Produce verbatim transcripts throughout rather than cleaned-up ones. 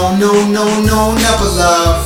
No, no, no, no, never love.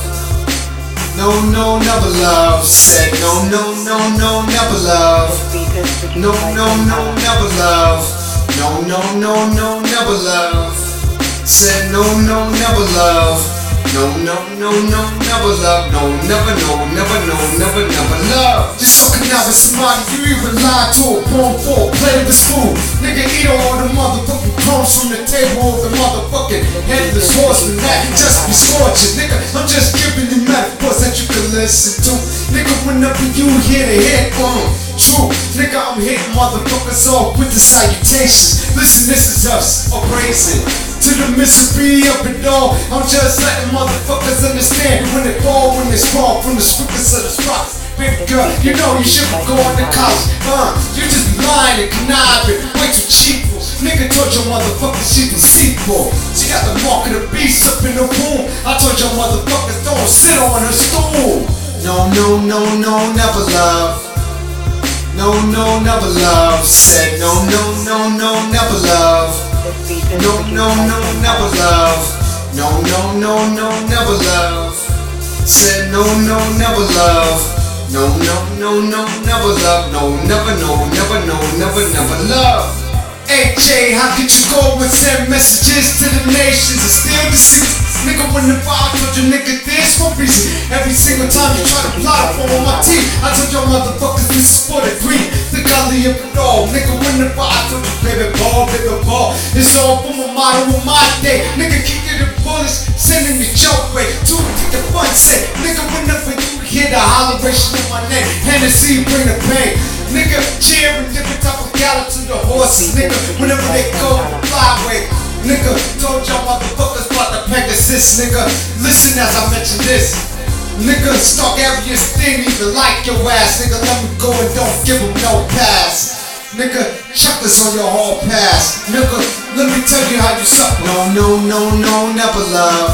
No, no, never love. Said no, no, no, no, never love. No, no, no, never love. No, no, no, no, never love. Said no, no, never love. No, no, no, no, never love. No, never, no, never, no, never, never love. Just talking out with somebody you even lied to. Born for, play with school. Nigga eat all the motherfucking crumbs from the table of the motherfucking headless horseman. That just be scorching. Nigga, I'm just giving you metaphors that you can listen to. Nigga, whenever you hear the hit, um, true. Nigga, I'm hitting motherfuckers off with the salutations. Listen, this is us, abrasive. To the misery of it all, I'm just letting motherfuckers understand when they fall, when they fall from the speakers of the spots. Baby girl, you know you shouldn't go into college. Uh, you just be lying and conniving, way too cheap. Nigga told your motherfuckers she's deceitful. She got the mark of the beast up in the womb. I told your motherfuckers don't sit on her stool. No, no, no, no, never love. No, no, never love. Said no, no, no, no, never love. No, no, no, never love. No, no, no, no, never love. Said no, no, never love. No, no, no, no, never love. No, never, no, never, no, never, never love. Hey Jay, how could you go and send messages to the nations and still deceive? Nigga, when the I told you nigga this for reason. Every single time you try to plot up on my team, I told your motherfuckers this is for the green, the gully of it all. Nigga, when the I told you baby ball, baby ball, it's all for my motto of my day. Nigga, keep it the bullets, sending the joke way. Two take the fun say, nigga, whenever you hear the holleration of my name, Hennessy bring the pain. Nigga, cheering different type of gallop to the horses. Nigga, whenever they go the flyway. Nigga, told y'all motherfuckers about the Pegasus. Nigga, listen as I mention this. Nigga, stalk every thing, even like your ass. Nigga, let me go and don't give them no pass. Nigga, check this on your hall pass. Nigga, let me tell you how you suck. No, no, no, no, never love.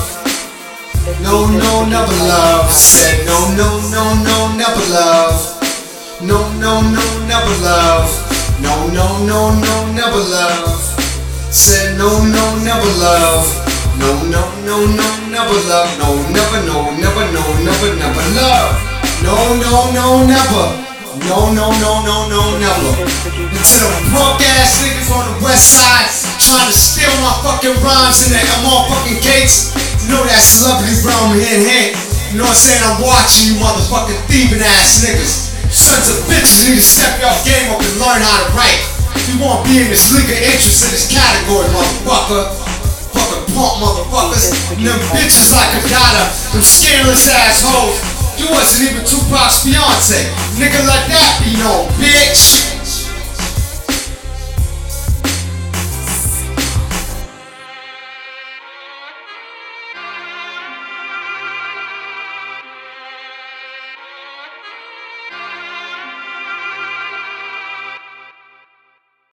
No, no, never love. Said no, no, no, no, never love. No, no, no, never love. No, no, no, no, never love. Said no, no, never love. No, no, no, no, never love. No, never, no, never, no, never, never love. No, no, no, never. No, no, no, no, no, never. And to the broke ass niggas on the west side trying to steal my fucking rhymes in the motherfucking gates. You know that celebrity realm here in hand. You know what I'm saying? I'm watching you motherfucking thieving ass niggas. Sons of bitches need to step your game up and learn how to write. If you wanna be in this league of interest in this category, motherfucker. Fucking punk motherfuckers. And them bitches like a daughter, them scandalous assholes. You wasn't even Tupac's fiance. Nigga, let that be known, bitch.